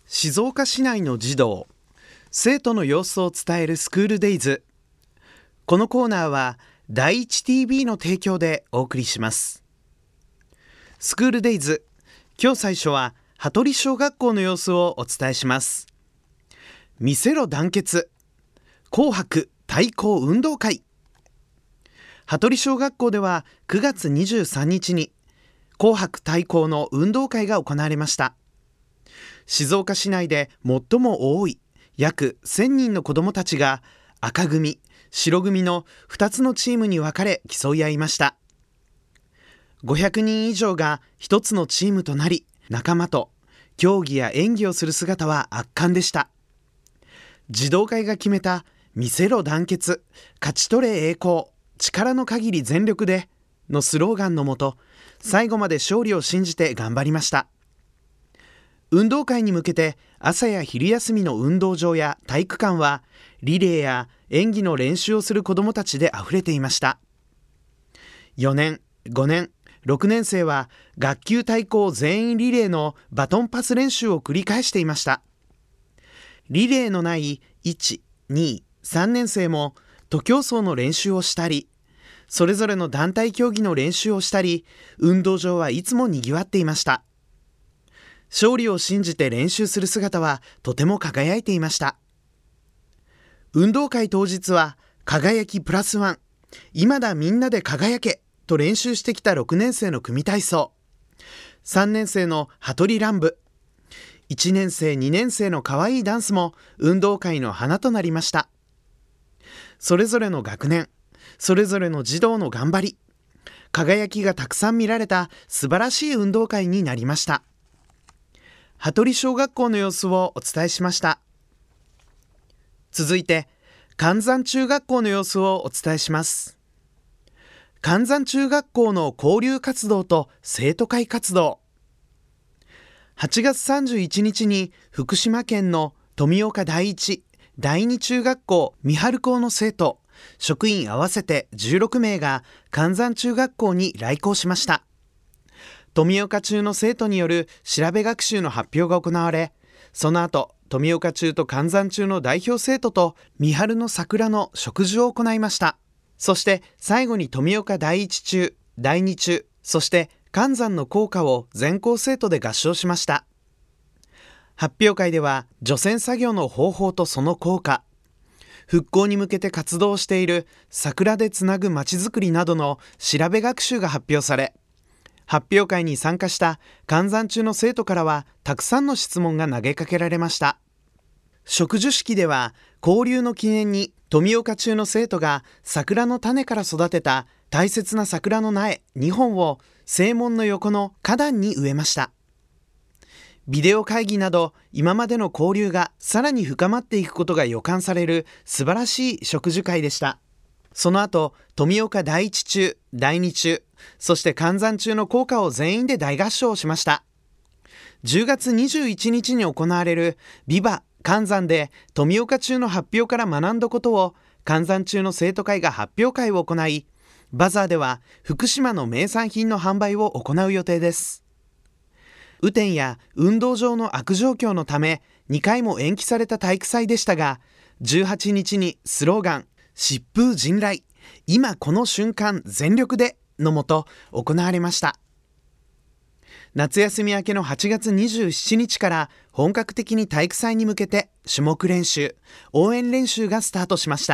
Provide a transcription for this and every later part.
静岡市内の児童生徒の様子を伝えるスクールデイズ。このコーナーは第一 TV の提供でお送りします。スクールデイズ、今日最初は羽鳥小学校の様子をお伝えします。見せろ団結、紅白対抗運動会。羽鳥小学校では9月23日に紅白対抗の運動会が行われました。静岡市内で最も多い約1000人の子どもたちが赤組、白組の2つのチームに分かれ競い合いました。500人以上が1つのチームとなり、仲間と競技や演技をする姿は圧巻でした。児童会が決めた見せろ団結、勝ち取れ栄光、力の限り全力でのスローガンのもと、最後まで勝利を信じて頑張りました。運動会に向けて朝や昼休みの運動場や体育館はリレーや演技の練習をする子どもたちであふれていました。4年、5年、6年生は学級対抗全員リレーのバトンパス練習を繰り返していました。リレーのない1、2、3年生も徒競走の練習をしたり、それぞれの団体競技の練習をしたり、運動場はいつもにぎわっていました。勝利を信じて練習する姿はとても輝いていました。運動会当日は輝きプラスワン、今だみんなで輝けと練習してきた6年生の組体操、3年生の羽鳥乱舞、1年生2年生の可愛いダンスも運動会の花となりました。それぞれの学年、それぞれの児童の頑張り、輝きがたくさん見られた素晴らしい運動会になりました。羽鳥小学校の様子をお伝えしました。続いて関山中学校の様子をお伝えします。関山中学校の交流活動と生徒会活動。8月31日に福島県の富岡第一、第二中学校三春校の生徒、職員合わせて16名が関山中学校に来校しました。富岡中の生徒による調べ学習の発表が行われ、その後富岡中と関山中の代表生徒と三春の桜の植樹を行いました。そして最後に富岡第一中、第二中、そして関山の校歌を全校生徒で合唱しました。発表会では除染作業の方法とその効果、復興に向けて活動している桜でつなぐまちづくりなどの調べ学習が発表され、発表会に参加した関山中の生徒からはたくさんの質問が投げかけられました。植樹式では交流の記念に富岡中の生徒が桜の種から育てた大切な桜の苗2本を正門の横の花壇に植えました。ビデオ会議など今までの交流がさらに深まっていくことが予感される素晴らしい植樹会でした。その後、富岡第一中、第二中、そして関山中の校歌を全員で大合唱をしました。10月21日に行われるビバ関山で富岡中の発表から学んだことを関山中の生徒会が発表会を行い、バザーでは福島の名産品の販売を行う予定です。雨天や運動場の悪状況のため2回も延期された体育祭でしたが、18日にスローガン疾風陣雷、今この瞬間全力でのもと行われました。夏休み明けの8月27日から本格的に体育祭に向けて種目練習、応援練習がスタートしました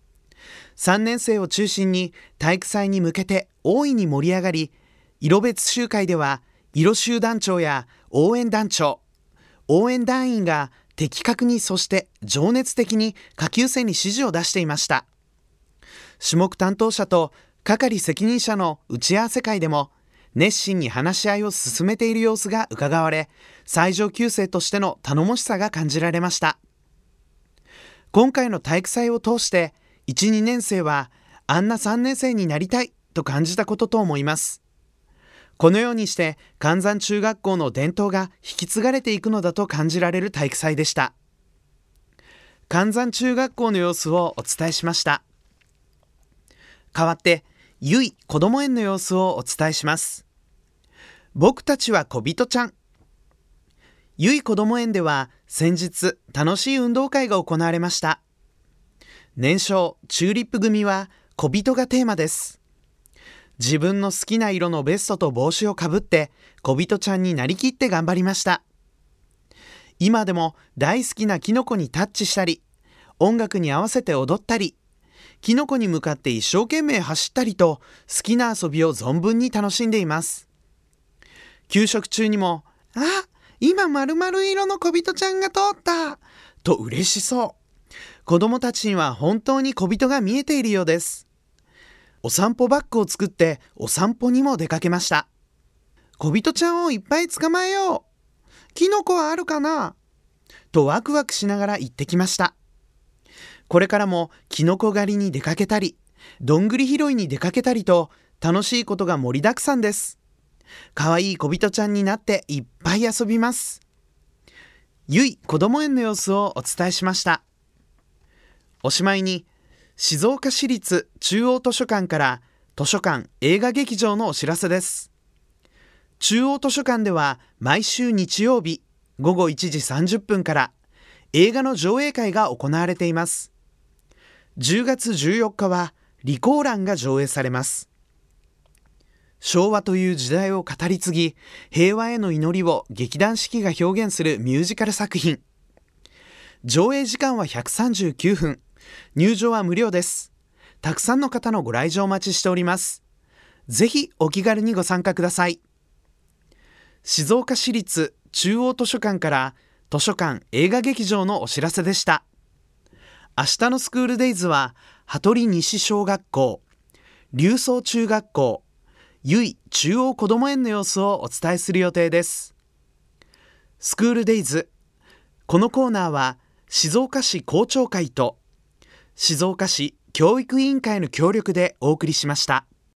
。3年生を中心に体育祭に向けて大いに盛り上がり、色別集会では色集団長や応援団長、応援団員が的確にそして情熱的に下級生に指示を出していました。種目担当者と係責任者の打ち合わせ会でも熱心に話し合いを進めている様子が伺われ、最上級生としての頼もしさが感じられました。今回の体育祭を通して1、2年生はあんな3年生になりたいと感じたことと思います。このようにして関山中学校の伝統が引き継がれていくのだと感じられる体育祭でした。関山中学校の様子をお伝えしました。代わってゆいこども園の様子をお伝えします。僕たちは小人ちゃん。 ゆいこども園では先日楽しい運動会が行われました。年少チューリップ組は小人がテーマです。自分の好きな色のベストと帽子をかぶって小人ちゃんになりきって頑張りました。今でも大好きなキノコにタッチしたり、音楽に合わせて踊ったり、キノコに向かって一生懸命走ったりと好きな遊びを存分に楽しんでいます。給食中にも、今丸々色の小人ちゃんが通ったと嬉しそう。子供たちには本当に小人が見えているようです。お散歩バッグを作ってお散歩にも出かけました。小人ちゃんをいっぱい捕まえよう。キノコはあるかなとワクワクしながら行ってきました。これからもキノコ狩りに出かけたり、どんぐり拾いに出かけたりと楽しいことが盛りだくさんです。かわいい小人ちゃんになっていっぱい遊びます。ゆいこども園の様子をお伝えしました。おしまいに、静岡市立中央図書館から図書館映画劇場のお知らせです。中央図書館では毎週日曜日午後1時30分から映画の上映会が行われています。10月14日はリコーランが上映されます。昭和という時代を語り継ぎ、平和への祈りを劇団四季が表現するミュージカル作品。上映時間は139分。入場は無料です。たくさんの方のご来場お待ちしております。ぜひお気軽にご参加ください。静岡市立中央図書館から図書館映画劇場のお知らせでした。明日のスクールデイズは羽鳥西小学校、龍荘中学校、ゆい中央こども園の様子をお伝えする予定です。スクールデイズ、このコーナーは静岡市校長会と静岡市教育委員会の協力でお送りしました。